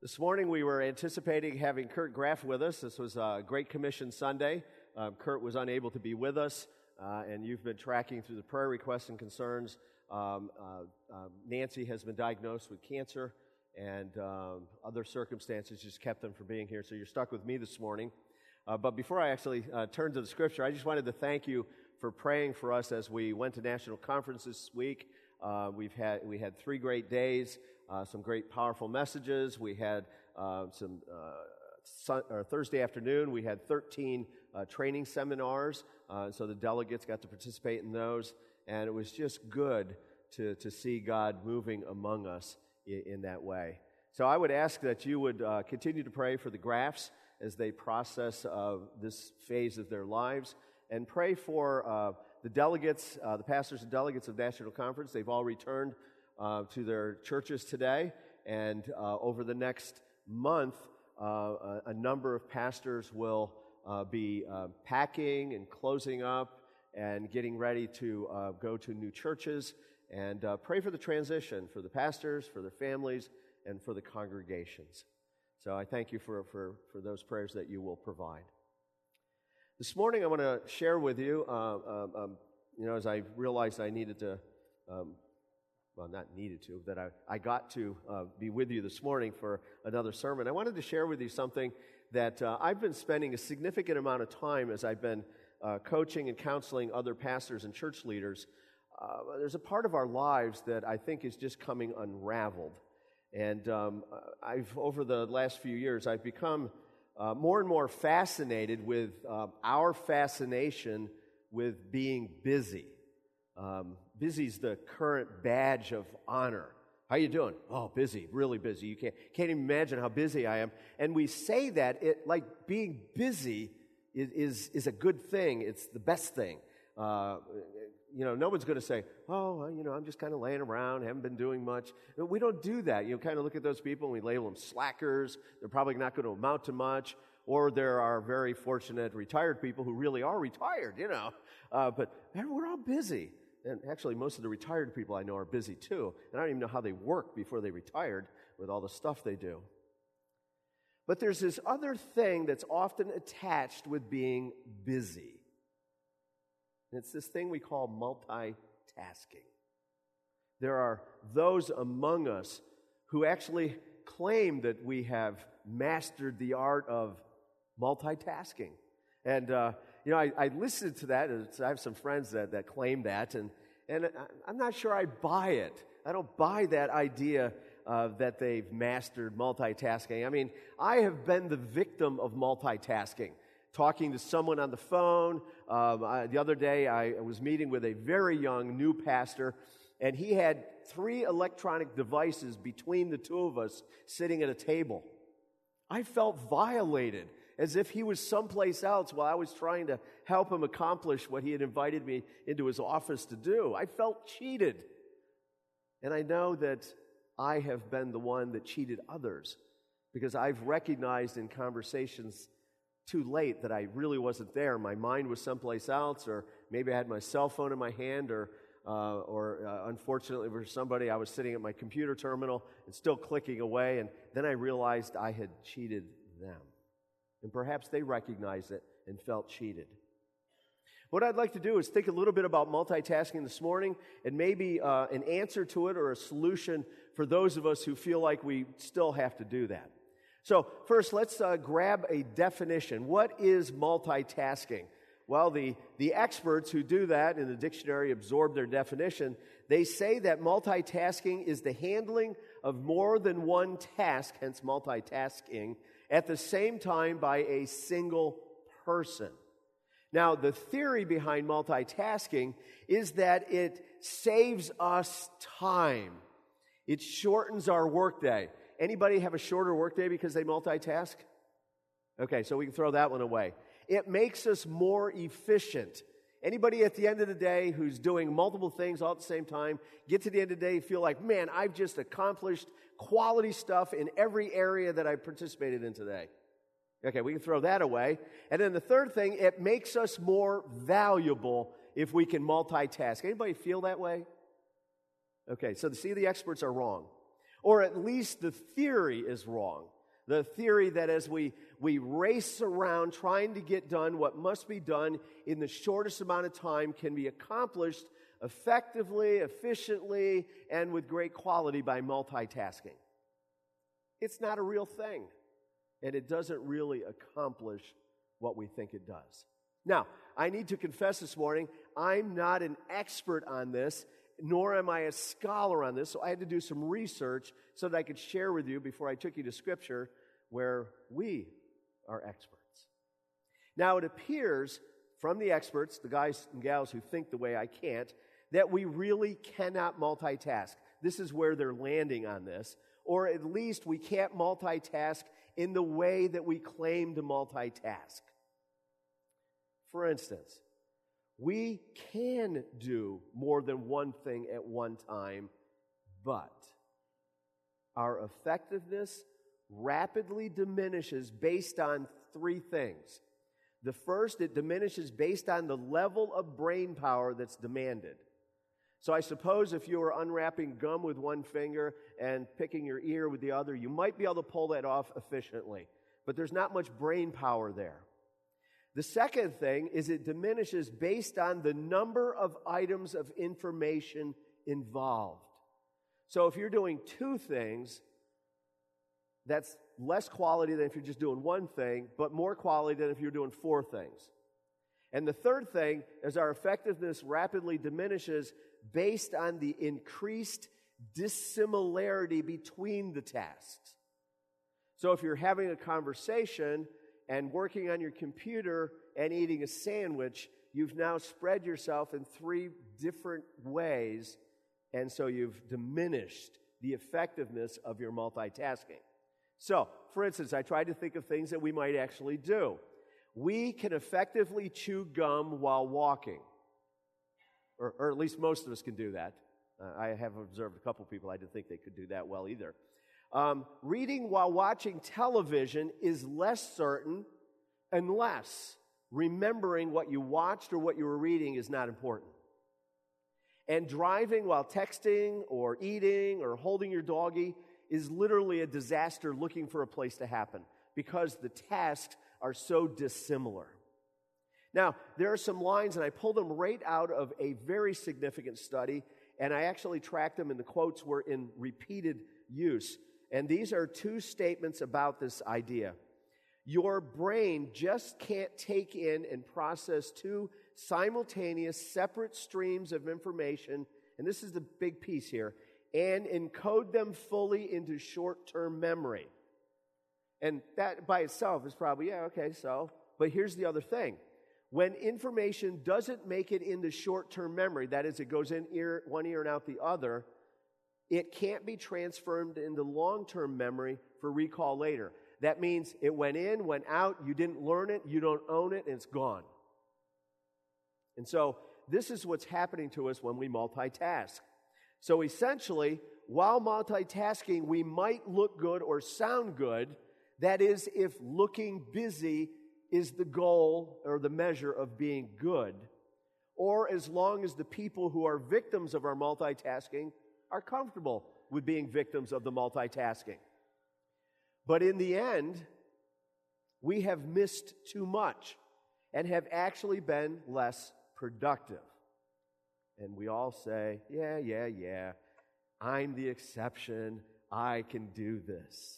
This morning we were anticipating having Kurt Graff with us. This was a Great Commission Sunday. Kurt was unable to be with us, and you've been tracking through the prayer requests and concerns. Nancy has been diagnosed with cancer, and other circumstances just kept them from being here, so you're stuck with me this morning. But before I actually turn to the scripture, I just wanted to thank you for praying for us as we went to national conference this week. We had 3 great days, some great powerful messages. We had Thursday afternoon, we had 13 training seminars, so the delegates got to participate in those, and it was just good to see God moving among us in that way. So I would ask that you would continue to pray for the Graffs as they process this phase of their lives, and pray for the delegates, the pastors and delegates of National Conference. They've all returned to their churches today, and over the next month, a number of pastors will be packing and closing up and getting ready to go to new churches, and pray for the transition, for the pastors, for their families, and for the congregations. So I thank you for those prayers that you will provide. This morning I want to share with you, as I realized I needed to, that I got to be with you this morning for another sermon. I wanted to share with you something that I've been spending a significant amount of time as I've been coaching and counseling other pastors and church leaders. There's a part of our lives that I think is just coming unraveled. And over the last few years, I've become more and more fascinated with our fascination with being busy. Busy's the current badge of honor. How you doing? Oh, busy, really busy. You can't even imagine how busy I am. And we say that like being busy is a good thing. It's the best thing. No one's going to say, I'm just kind of laying around, haven't been doing much. We don't do that. You kind of look at those people and we label them slackers. They're probably not going to amount to much. Or there are very fortunate retired people who really are retired, But man, we're all busy. And actually, most of the retired people I know are busy too. And I don't even know how they work before they retired with all the stuff they do. But there's this other thing that's often attached with being busy. And it's this thing we call multitasking. There are those among us who actually claim that we have mastered the art of multitasking. And, I listened to that, and I have some friends that claim that, and I'm not sure I buy it. I don't buy that idea that they've mastered multitasking. I mean, I have been the victim of multitasking. Talking to someone on the phone. The other day, I was meeting with a very young new pastor, and he had 3 electronic devices between the two of us sitting at a table. I felt violated, as if he was someplace else while I was trying to help him accomplish what he had invited me into his office to do. I felt cheated. And I know that I have been the one that cheated others, because I've recognized in conversations too late that I really wasn't there. My mind was someplace else, or maybe I had my cell phone in my hand, or unfortunately for somebody, I was sitting at my computer terminal and still clicking away, and then I realized I had cheated them. And perhaps they recognized it and felt cheated. What I'd like to do is think a little bit about multitasking this morning, and maybe an answer to it or a solution for those of us who feel like we still have to do that. So first, let's grab a definition. What is multitasking? Well, the experts who do that in the dictionary absorb their definition. They say that multitasking is the handling of more than one task, hence multitasking, at the same time by a single person. Now, the theory behind multitasking is that it saves us time. It shortens our workday. Anybody have a shorter workday because they multitask? Okay, so we can throw that one away. It makes us more efficient. Anybody at the end of the day who's doing multiple things all at the same time, get to the end of the day, feel like, man, I've just accomplished quality stuff in every area that I participated in today. Okay, we can throw that away. And then the third thing, it makes us more valuable if we can multitask. Anybody feel that way? Okay, so see, the experts are wrong. Or at least the theory is wrong. The theory that as we race around trying to get done what must be done in the shortest amount of time can be accomplished effectively, efficiently, and with great quality by multitasking. It's not a real thing, and it doesn't really accomplish what we think it does. Now, I need to confess this morning, I'm not an expert on this, nor am I a scholar on this, so I had to do some research so that I could share with you before I took you to Scripture where we are experts. Now, it appears from the experts, the guys and gals who think the way I can't, that we really cannot multitask. This is where they're landing on this, or at least we can't multitask in the way that we claim to multitask. For instance, we can do more than one thing at one time, but our effectiveness rapidly diminishes based on three things. The first, it diminishes based on the level of brain power that's demanded. So I suppose if you were unwrapping gum with one finger and picking your ear with the other, you might be able to pull that off efficiently, but there's not much brain power there. The second thing is it diminishes based on the number of items of information involved. So if you're doing two things, that's less quality than if you're just doing one thing, but more quality than if you're doing four things. And the third thing is our effectiveness rapidly diminishes based on the increased dissimilarity between the tasks. So if you're having a conversation and working on your computer and eating a sandwich, you've now spread yourself in three different ways, and so you've diminished the effectiveness of your multitasking. So, for instance, I tried to think of things that we might actually do. We can effectively chew gum while walking, or at least most of us can do that. I have observed a couple people I didn't think they could do that well either. Reading while watching television is less certain unless remembering what you watched or what you were reading is not important. And driving while texting or eating or holding your doggy is literally a disaster looking for a place to happen because the tasks are so dissimilar. Now, there are some lines, and I pulled them right out of a very significant study, and I actually tracked them, and the quotes were in repeated use. And these are two statements about this idea. Your brain just can't take in and process two simultaneous, separate streams of information, and this is the big piece here, and encode them fully into short-term memory. And that by itself is probably, but here's the other thing. When information doesn't make it into short-term memory, that is, it goes in one ear and out the other, it can't be transferred into long-term memory for recall later. That means it went in, went out, you didn't learn it, you don't own it, and it's gone. And so this is what's happening to us when we multitask. So essentially, while multitasking, we might look good or sound good. That is, if looking busy is the goal or the measure of being good, or as long as the people who are victims of our multitasking are comfortable with being victims of the multitasking. But in the end, we have missed too much and have actually been less productive. And we all say, yeah, I'm the exception, I can do this.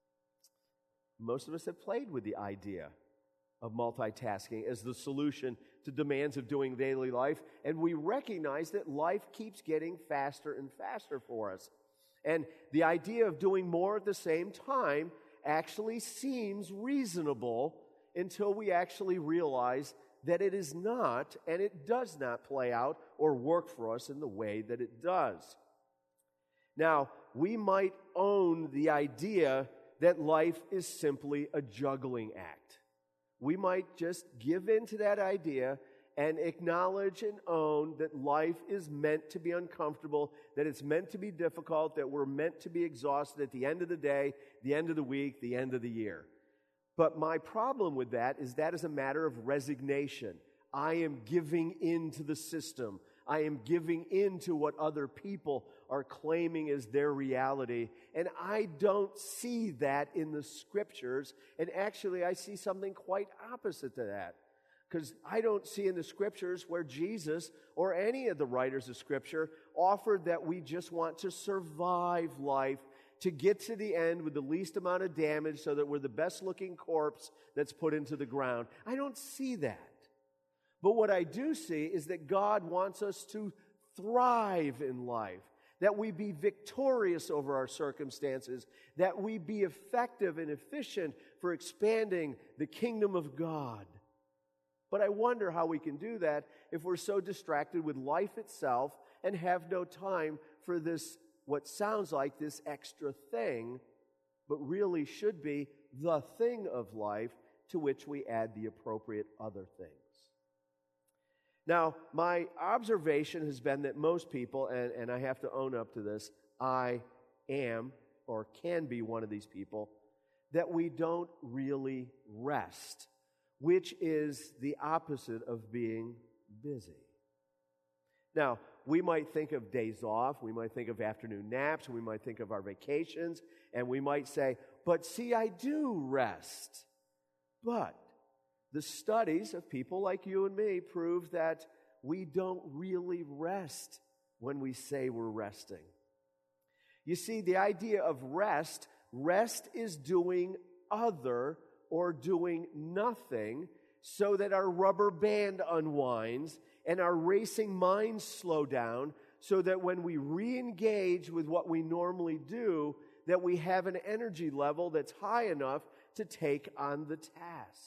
Most of us have played with the idea of multitasking as the solution to demands of doing daily life, and we recognize that life keeps getting faster and faster for us. And the idea of doing more at the same time actually seems reasonable until we actually realize that it is not, and it does not play out or work for us in the way that it does. Now, we might own the idea that life is simply a juggling act. We might just give in to that idea and acknowledge and own that life is meant to be uncomfortable, that it's meant to be difficult, that we're meant to be exhausted at the end of the day, the end of the week, the end of the year. But my problem with that is a matter of resignation. I am giving in to the system. I am giving in to what other people are claiming as their reality. And I don't see that in the Scriptures. And actually, I see something quite opposite to that. Because I don't see in the Scriptures where Jesus or any of the writers of Scripture offered that we just want to survive life, to get to the end with the least amount of damage so that we're the best looking corpse that's put into the ground. I don't see that. But what I do see is that God wants us to thrive in life, that we be victorious over our circumstances, that we be effective and efficient for expanding the kingdom of God. But I wonder how we can do that if we're so distracted with life itself and have no time for this, what sounds like this extra thing, but really should be the thing of life to which we add the appropriate other things. Now, my observation has been that most people, and I have to own up to this, I am or can be one of these people, that we don't really rest, which is the opposite of being busy. Now, we might think of days off, we might think of afternoon naps, we might think of our vacations, and we might say, but see, I do rest. But the studies of people like you and me prove that we don't really rest when we say we're resting. You see, the idea of rest is doing other or doing nothing so that our rubber band unwinds and our racing minds slow down so that when we re-engage with what we normally do, that we have an energy level that's high enough to take on the tasks.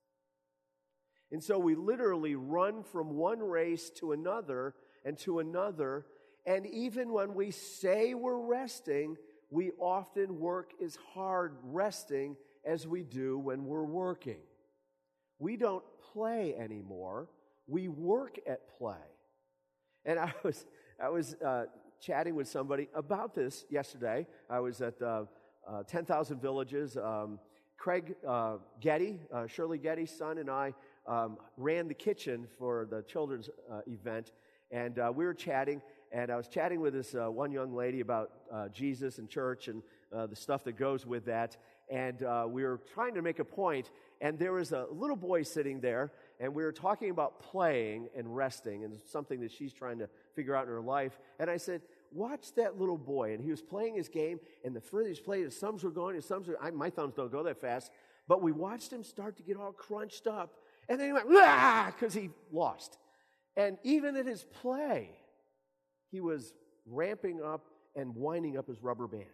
And so we literally run from one race to another and to another, and even when we say we're resting, we often work as hard resting as we do when we're working. We don't play anymore. We work at play. And I was chatting with somebody about this yesterday. I was at 10,000 Villages. Craig Getty, Shirley Getty's son, and I ran the kitchen for the children's event. And we were chatting, and I was chatting with this one young lady about Jesus and church and the stuff that goes with that. And we were trying to make a point, and there was a little boy sitting there, and we were talking about playing and resting, and something that she's trying to figure out in her life. And I said, watch that little boy. And he was playing his game, and the further he's played, his thumbs were going, my thumbs don't go that fast, but we watched him start to get all crunched up, and then he went, because he lost. And even in his play, he was ramping up and winding up his rubber band.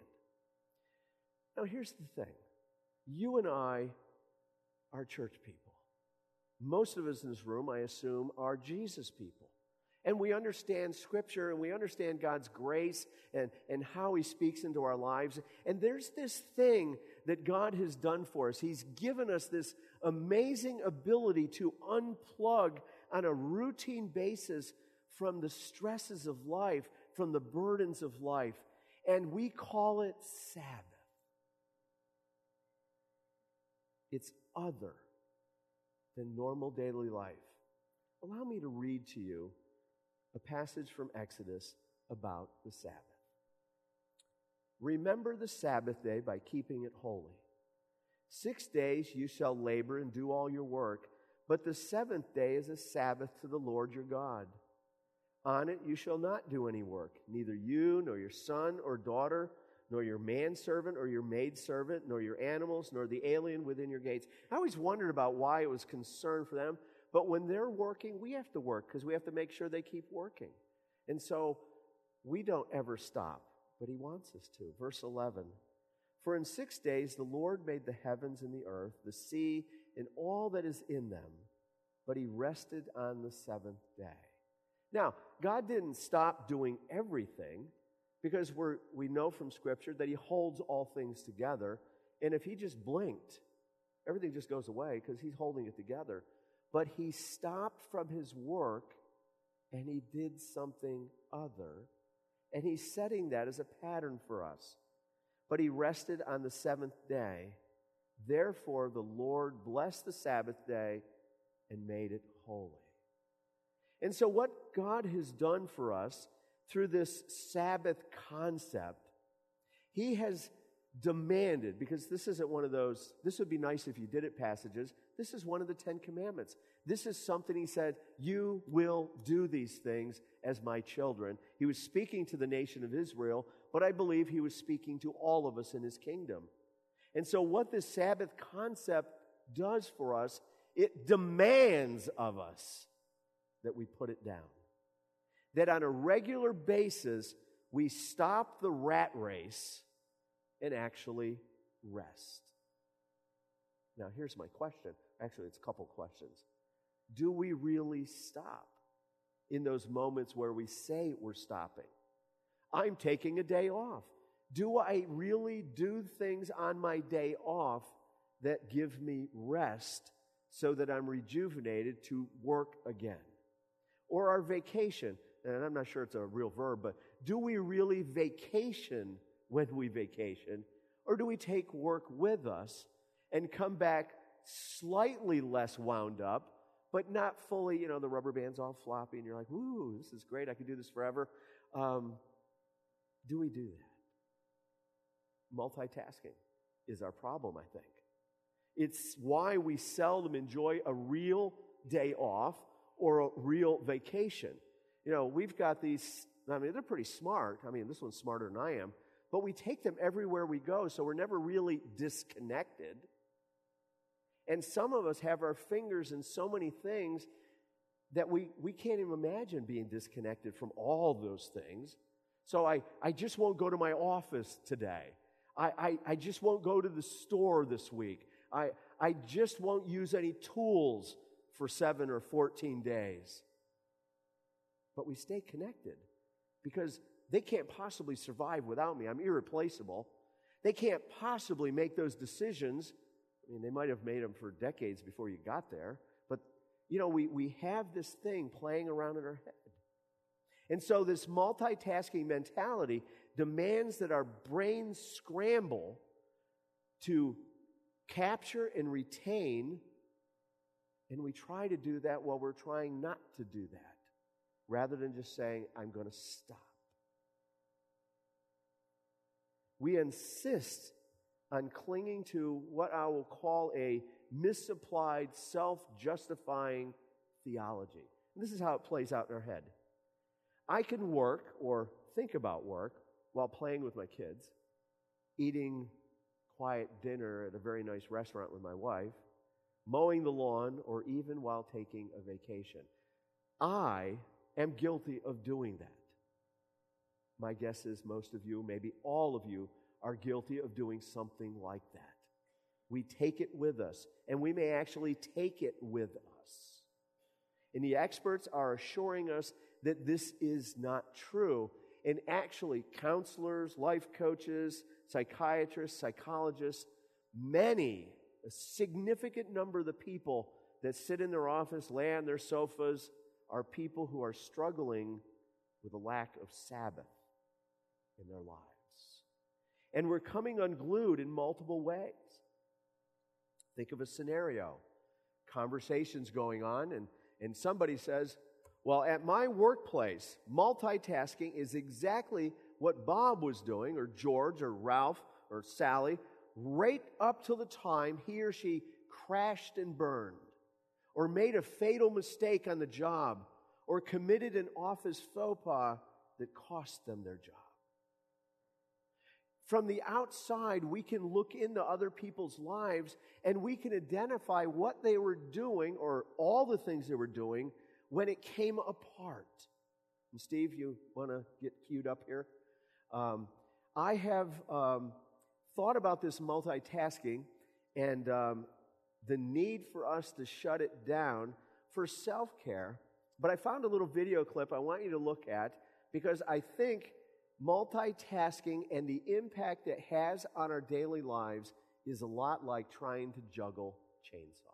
Now, here's the thing. You and I are church people. Most of us in this room, I assume, are Jesus people. And we understand Scripture, and we understand God's grace and how He speaks into our lives. And there's this thing that God has done for us. He's given us this amazing ability to unplug on a routine basis from the stresses of life, from the burdens of life. And we call it Sabbath. It's other than normal daily life. Allow me to read to you a passage from Exodus about the Sabbath. Remember the Sabbath day by keeping it holy. 6 days you shall labor and do all your work, but the seventh day is a Sabbath to the Lord your God. On it you shall not do any work, neither you nor your son or daughter, nor your manservant or your maidservant, nor your animals, nor the alien within your gates. I always wondered about why it was concern for them, but when they're working, we have to work because we have to make sure they keep working. And so we don't ever stop, but He wants us to. Verse 11, for in 6 days the Lord made the heavens and the earth, the sea, and all that is in them, but He rested on the seventh day. Now, God didn't stop doing everything, because we know from Scripture that He holds all things together. And if He just blinked, everything just goes away because He's holding it together. But He stopped from His work and He did something other. And He's setting that as a pattern for us. But He rested on the seventh day. Therefore, the Lord blessed the Sabbath day and made it holy. And so what God has done for us through this Sabbath concept, He has demanded, because this isn't one of those, this would be nice if you did it passages, this is one of the 10 commandments. This is something He said, you will do these things as my children. He was speaking to the nation of Israel, but I believe He was speaking to all of us in His kingdom. And so what this Sabbath concept does for us, it demands of us that we put it down. That on a regular basis, we stop the rat race and actually rest. Now, here's my question. Actually, it's a couple questions. Do we really stop in those moments where we say we're stopping? I'm taking a day off. Do I really do things on my day off that give me rest so that I'm rejuvenated to work again? Or our vacation, and I'm not sure it's a real verb, but do we really vacation when we vacation, or do we take work with us and come back slightly less wound up, but not fully, the rubber band's all floppy and you're like, ooh, this is great, I could do this forever. Do we do that? Multitasking is our problem, I think. It's why we seldom enjoy a real day off or a real vacation. We've got these, they're pretty smart. This one's smarter than I am. But we take them everywhere we go, so we're never really disconnected. And some of us have our fingers in so many things that we can't even imagine being disconnected from all those things. So I just won't go to my office today. I just won't go to the store this week. I just won't use any tools for 7 or 14 days. But we stay connected because they can't possibly survive without me. I'm irreplaceable. They can't possibly make those decisions. They might have made them for decades before you got there. But, we have this thing playing around in our head. And so this multitasking mentality demands that our brains scramble to capture and retain, and we try to do that while we're trying not to do that, rather than just saying, I'm going to stop. We insist on clinging to what I will call a misapplied, self-justifying theology. And this is how it plays out in our head. I can work or think about work while playing with my kids, eating quiet dinner at a very nice restaurant with my wife, mowing the lawn, or even while taking a vacation. I am guilty of doing that. My guess is most of you, maybe all of you, are guilty of doing something like that. We take it with us, and we may actually take it with us. And the experts are assuring us that this is not true. And actually, counselors, life coaches, psychiatrists, psychologists, a significant number of the people that sit in their office, lay on their sofas, are people who are struggling with a lack of Sabbath in their lives. And we're coming unglued in multiple ways. Think of a scenario. Conversations going on, and somebody says, well, at my workplace, multitasking is exactly what Bob was doing, or George, or Ralph, or Sally, right up to the time he or she crashed and burned, or made a fatal mistake on the job, or committed an office faux pas that cost them their job. From the outside, we can look into other people's lives and we can identify what they were doing, or all the things they were doing, when it came apart. And Steve, you want to get queued up here? I have thought about this multitasking and the need for us to shut it down for self-care. But I found a little video clip I want you to look at, because I think multitasking and the impact it has on our daily lives is a lot like trying to juggle chainsaws.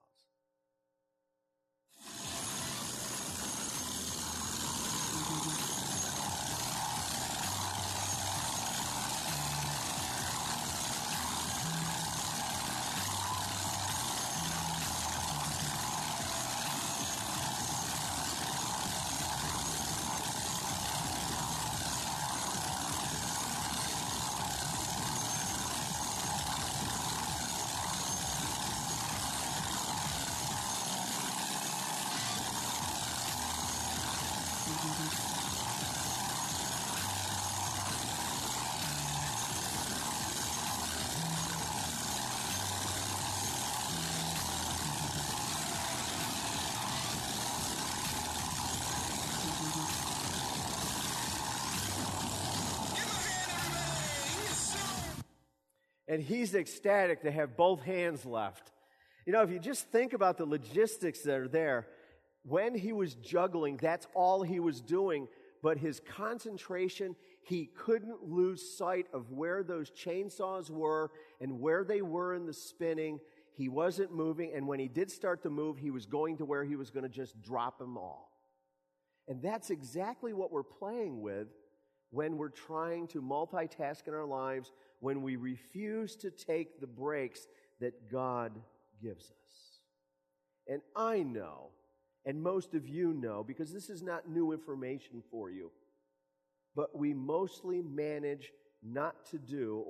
And he's ecstatic to have both hands left. You know, if you just think about the logistics that are there, when he was juggling, that's all he was doing. But his concentration, he couldn't lose sight of where those chainsaws were and where they were in the spinning. He wasn't moving, and when he did start to move, he was going to where he was going to just drop them all. And that's exactly what we're playing with when we're trying to multitask in our lives, when we refuse to take the breaks that God gives us. And I know, and most of you know, because this is not new information for you, but we mostly manage not to do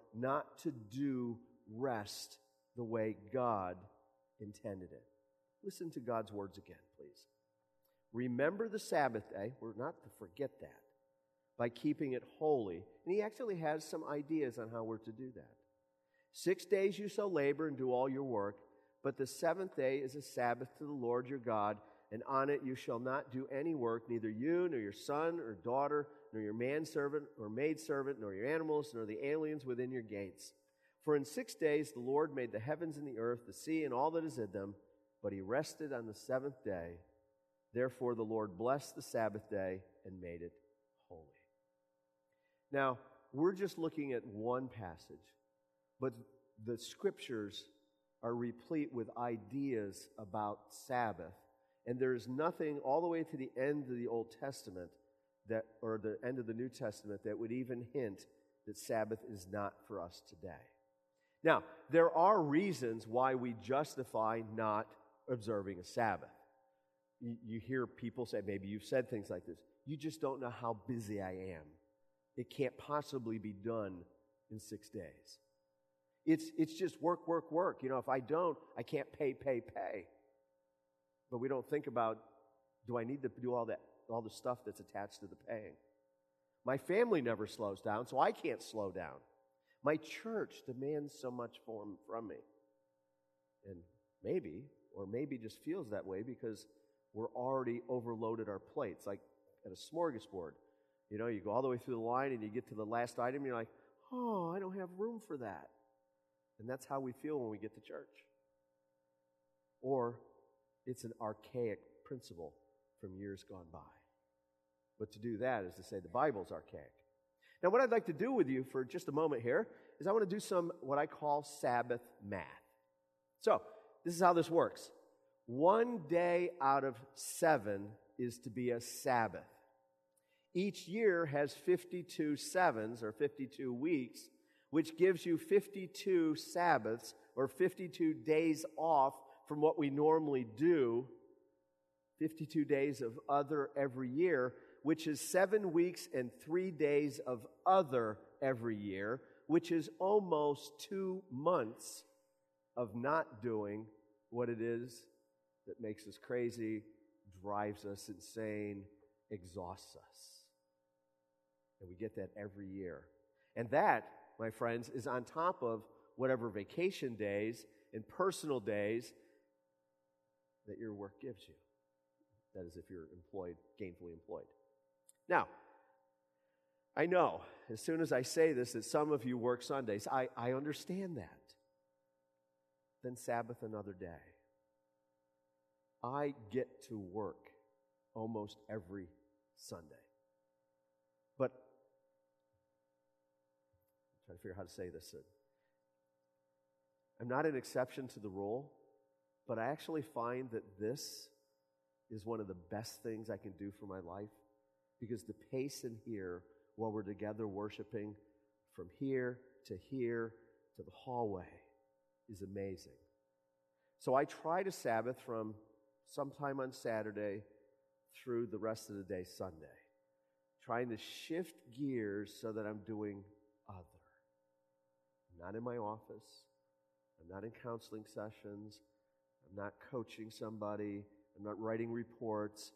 rest the way God intended it. Listen to God's words again, please. Remember the Sabbath day. We're not to forget that, by keeping it holy. And he actually has some ideas on how we're to do that. 6 days you shall labor and do all your work, but the seventh day is a Sabbath to the Lord your God, and on it you shall not do any work, neither you, nor your son or daughter, nor your manservant or maidservant, nor your animals, nor the aliens within your gates. For in 6 days the Lord made the heavens and the earth, the sea, and all that is in them, but he rested on the seventh day. Therefore the Lord blessed the Sabbath day and made it holy. Now, we're just looking at one passage, but the Scriptures are replete with ideas about Sabbath, and there's nothing all the way to the end of the Old Testament or the end of the New Testament that would even hint that Sabbath is not for us today. Now, there are reasons why we justify not observing a Sabbath. You hear people say, maybe you've said things like this, you just don't know how busy I am. It can't possibly be done in 6 days. It's just work, work, work. You know, if I don't, I can't pay. But we don't think about, do I need to do all the stuff that's attached to the paying? My family never slows down, so I can't slow down. My church demands so much from me. And maybe just feels that way because we're already overloaded our plates, like at a smorgasbord. You know, you go all the way through the line and you get to the last item, and you're like, oh, I don't have room for that. And that's how we feel when we get to church. Or it's an archaic principle from years gone by. But to do that is to say the Bible's archaic. Now, what I'd like to do with you for just a moment here is I want to do some what I call Sabbath math. So, this is how this works. 1 day out of 7 is to be a Sabbath. Each year has 52 sevens, or 52 weeks, which gives you 52 Sabbaths, or 52 days off from what we normally do, 52 days of other every year, which is 7 weeks and 3 days of other every year, which is almost 2 months of not doing what it is that makes us crazy, drives us insane, exhausts us. And we get that every year. And that, my friends, is on top of whatever vacation days and personal days that your work gives you. That is if you're gainfully employed. Now, I know, as soon as I say this, that some of you work Sundays. I understand that. Then Sabbath another day. I get to work almost every Sunday. But I'm trying to figure out how to say this. I'm not an exception to the rule, but I actually find that this is one of the best things I can do for my life, because the pace in here while we're together worshiping from here to the hallway is amazing. So I try to Sabbath from sometime on Saturday through the rest of the day Sunday, trying to shift gears so that I'm doing other. I'm not in my office. I'm not in counseling sessions. I'm not coaching somebody. I'm not writing reports.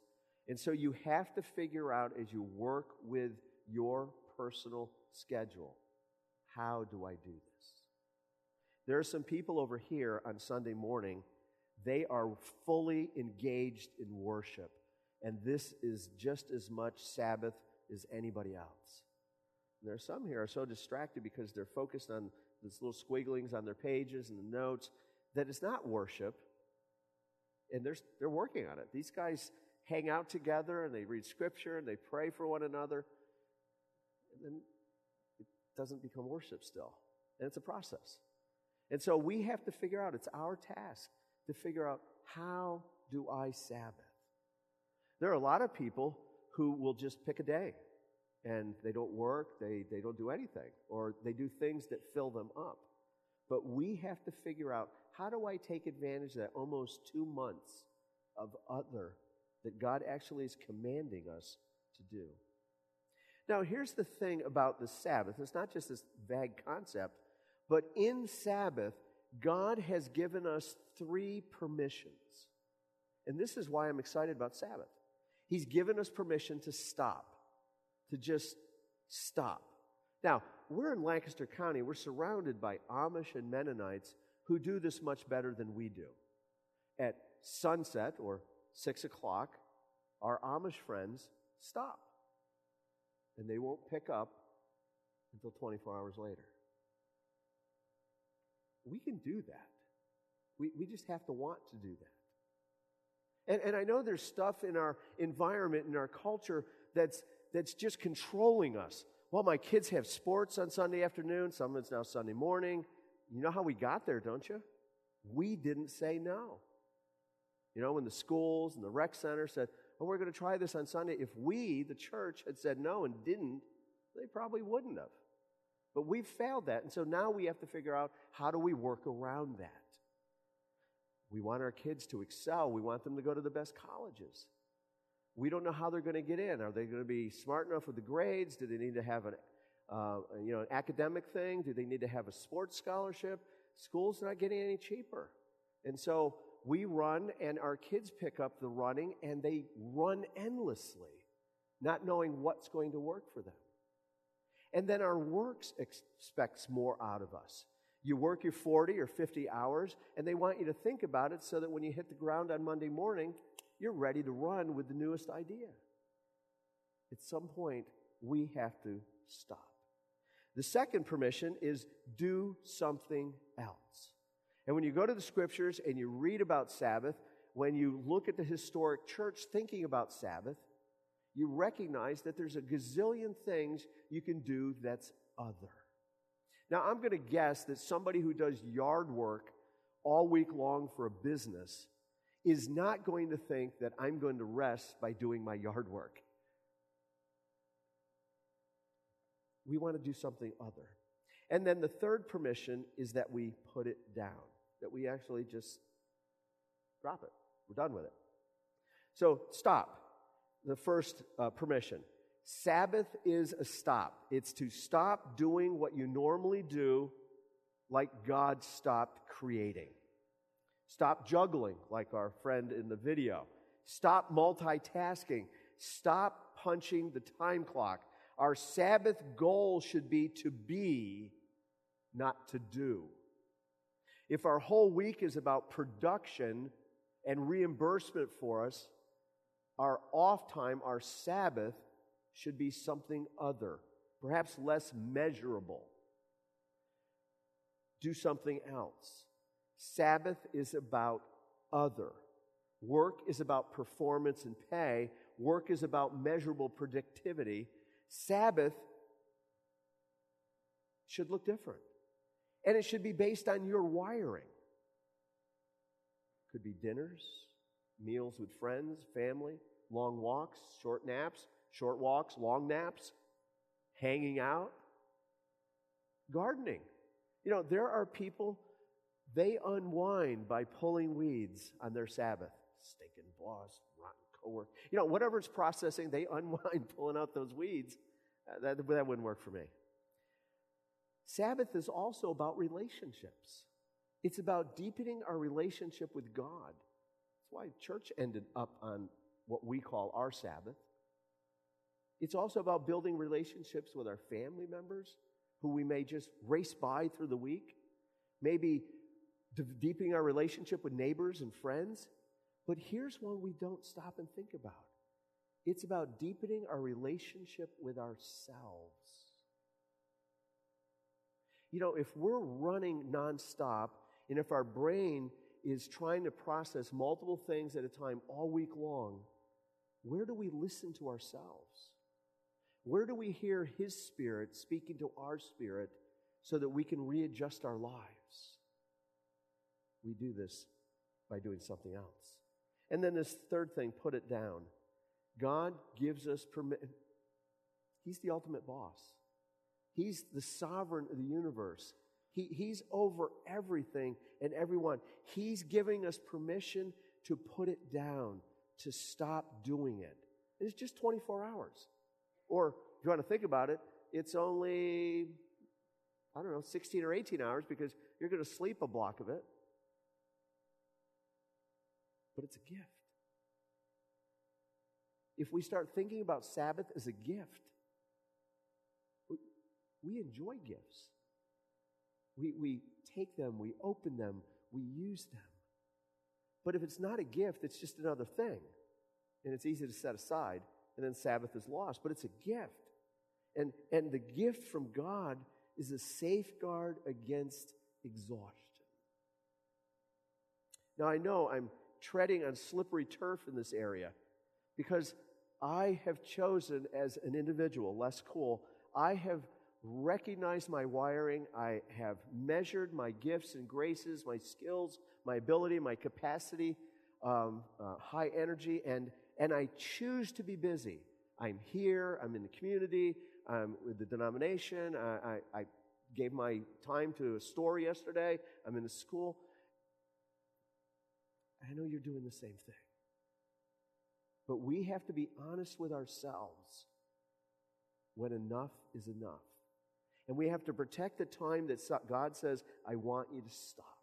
And so you have to figure out as you work with your personal schedule, how do I do this? There are some people over here on Sunday morning, they are fully engaged in worship. And this is just as much Sabbath as anybody else. And there are some here who are so distracted because they're focused on these little squigglings on their pages and the notes that it's not worship. And they're working on it. These guys hang out together and they read Scripture and they pray for one another. And then it doesn't become worship still. And it's a process. And so we have to figure out, it's our task to figure out, how do I Sabbath? There are a lot of people who will just pick a day and they don't work, they don't do anything, or they do things that fill them up. But we have to figure out, how do I take advantage of that almost 2 months of other that God actually is commanding us to do? Now, here's the thing about the Sabbath. It's not just this vague concept, but in Sabbath, God has given us 3 permissions. And this is why I'm excited about Sabbath. He's given us permission to stop, to just stop. Now, we're in Lancaster County. We're surrounded by Amish and Mennonites who do this much better than we do. At sunset, or 6 o'clock, our Amish friends stop. And they won't pick up until 24 hours later. We can do that. We just have to want to do that. And I know there's stuff in our environment, in our culture, that's just controlling us. Well, my kids have sports on Sunday afternoon. Some of it's now Sunday morning. You know how we got there, don't you? We didn't say no. You know, when the schools and the rec center said, oh, we're going to try this on Sunday, if we, the church, had said no and didn't, they probably wouldn't have. But we've failed that, and so now we have to figure out, how do we work around that? We want our kids to excel. We want them to go to the best colleges. We don't know how they're going to get in. Are they going to be smart enough with the grades? Do they need to have an academic thing? Do they need to have a sports scholarship? School's not getting any cheaper. And so we run, and our kids pick up the running, and they run endlessly, not knowing what's going to work for them. And then our works expects more out of us. You work your 40 or 50 hours, and they want you to think about it so that when you hit the ground on Monday morning, you're ready to run with the newest idea. At some point, we have to stop. The second permission is do something else. And when you go to the Scriptures and you read about Sabbath, when you look at the historic church thinking about Sabbath, you recognize that there's a gazillion things you can do that's other. Now, I'm going to guess that somebody who does yard work all week long for a business is not going to think that I'm going to rest by doing my yard work. We want to do something other. And then the third permission is that we put it down, that we actually just drop it. We're done with it. So stop, the first permission. Sabbath is a stop. It's to stop doing what you normally do, like God stopped creating. Stop juggling, like our friend in the video. Stop multitasking. Stop punching the time clock. Our Sabbath goal should be, not to do. If our whole week is about production and reimbursement for us, our off time, our Sabbath, should be something other, perhaps less measurable. Do something else. Sabbath is about other. Work is about performance and pay. Work is about measurable productivity. Sabbath should look different. And it should be based on your wiring. Could be dinners, meals with friends, family, long walks, short naps, short walks, long naps, hanging out, gardening. You know, there are people, they unwind by pulling weeds on their Sabbath. Stinking boss, rotten coworker. You know, whatever it's processing, they unwind pulling out those weeds. That wouldn't work for me. Sabbath is also about relationships. It's about deepening our relationship with God. That's why church ended up on what we call our Sabbath. It's also about building relationships with our family members who we may just race by through the week. Maybe deepening our relationship with neighbors and friends. But here's one we don't stop and think about. It's about deepening our relationship with ourselves. You know, if we're running nonstop, and if our brain is trying to process multiple things at a time all week long, where do we listen to ourselves? Where do we hear His Spirit speaking to our spirit so that we can readjust our lives? We do this by doing something else. And then this third thing, put it down. God gives us permission. He's the ultimate boss. He's the sovereign of the universe. He's over everything and everyone. He's giving us permission to put it down, to stop doing it. And it's just 24 hours. Or if you want to think about it, it's only, 16 or 18 hours because you're going to sleep a block of it. But it's a gift. If we start thinking about Sabbath as a gift, we enjoy gifts. We take them, we open them, we use them. But if it's not a gift, it's just another thing. And it's easy to set aside, and then Sabbath is lost. But it's a gift. And the gift from God is a safeguard against exhaustion. Now, I know I'm treading on slippery turf in this area because I have chosen as an individual, less cool, I have recognized my wiring, I have measured my gifts and graces, my skills, my ability, my capacity, high energy, and I choose to be busy. I'm here, I'm in the community, I'm with the denomination, I gave my time to a store yesterday, I'm in a school. I know you're doing the same thing. But we have to be honest with ourselves when enough is enough. And we have to protect the time that God says, I want you to stop.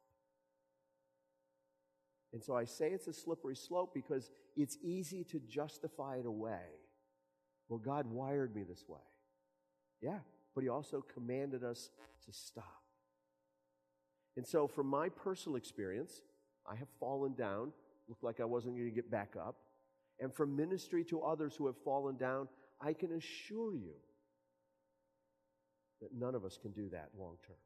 And so I say it's a slippery slope because it's easy to justify it away. Well, God wired me this way. Yeah, but He also commanded us to stop. And so from my personal experience, I have fallen down, looked like I wasn't going to get back up. And from ministry to others who have fallen down, I can assure you that none of us can do that long term.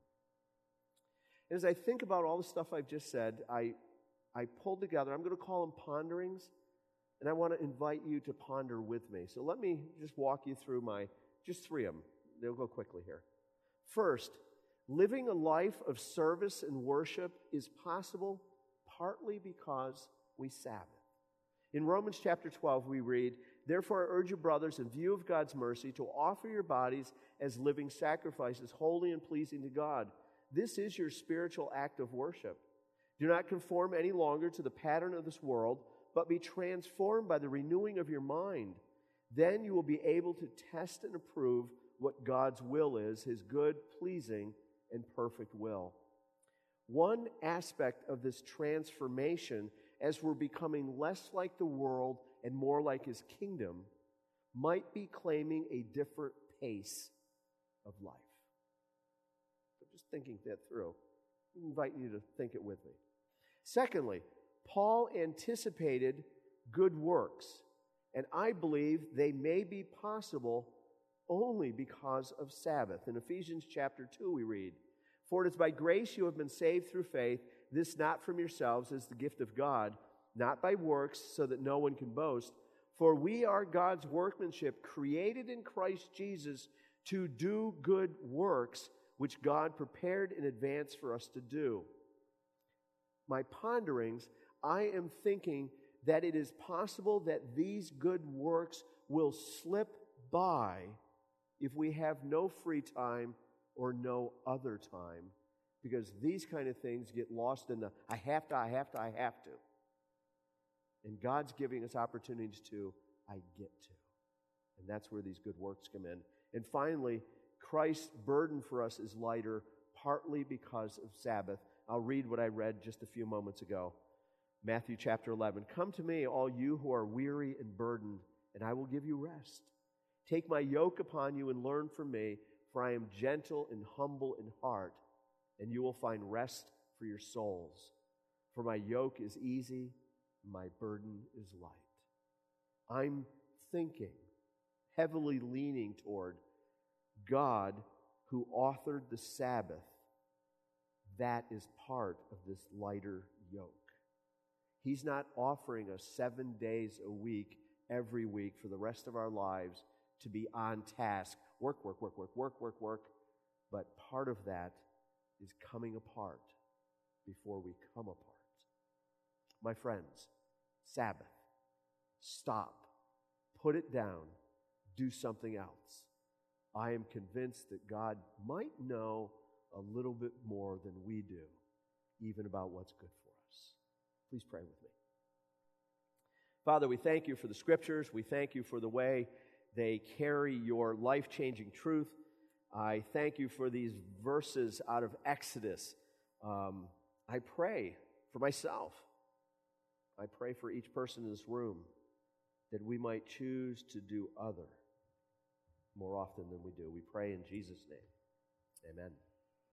And as I think about all the stuff I've just said, I pulled together, I'm going to call them ponderings, and I want to invite you to ponder with me. So let me just walk you through just three of them. They'll go quickly here. First, living a life of service and worship is possible partly because we Sabbath. In Romans chapter 12, we read, "Therefore I urge you, brothers, in view of God's mercy, to offer your bodies as living sacrifices, holy and pleasing to God. This is your spiritual act of worship. Do not conform any longer to the pattern of this world, but be transformed by the renewing of your mind. Then you will be able to test and approve what God's will is, His good, pleasing, and perfect will." One aspect of this transformation, as we're becoming less like the world and more like His kingdom, might be claiming a different pace of life. I'm just thinking that through. I invite you to think it with me. Secondly, Paul anticipated good works, and I believe they may be possible only because of Sabbath. In Ephesians chapter 2 we read, "For it is by grace you have been saved through faith, this not from yourselves is the gift of God, not by works, so that no one can boast. For we are God's workmanship, created in Christ Jesus to do good works, which God prepared in advance for us to do." My ponderings, I am thinking that it is possible that these good works will slip by if we have no free time or no other time, because these kind of things get lost in the I have to. And God's giving us opportunities to I get to. And that's where these good works come in. And finally, Christ's burden for us is lighter, partly because of Sabbath. I'll read what I read just a few moments ago. Matthew chapter 11, "Come to me, all you who are weary and burdened, and I will give you rest. Take my yoke upon you and learn from me, for I am gentle and humble in heart, and you will find rest for your souls. For my yoke is easy, my burden is light." I'm thinking, heavily leaning toward God who authored the Sabbath. That is part of this lighter yoke. He's not offering us 7 days a week, every week, for the rest of our lives to be on task. Work, work, work, work, work, work, work. But part of that is coming apart before we come apart. My friends, Sabbath. Stop. Put it down. Do something else. I am convinced that God might know a little bit more than we do, even about what's good for us. Please pray with me. Father, we thank you for the Scriptures. We thank you for the way they carry your life-changing truth. I thank you for these verses out of Exodus. I pray for myself. I pray for each person in this room that we might choose to do other more often than we do. We pray in Jesus' name. Amen.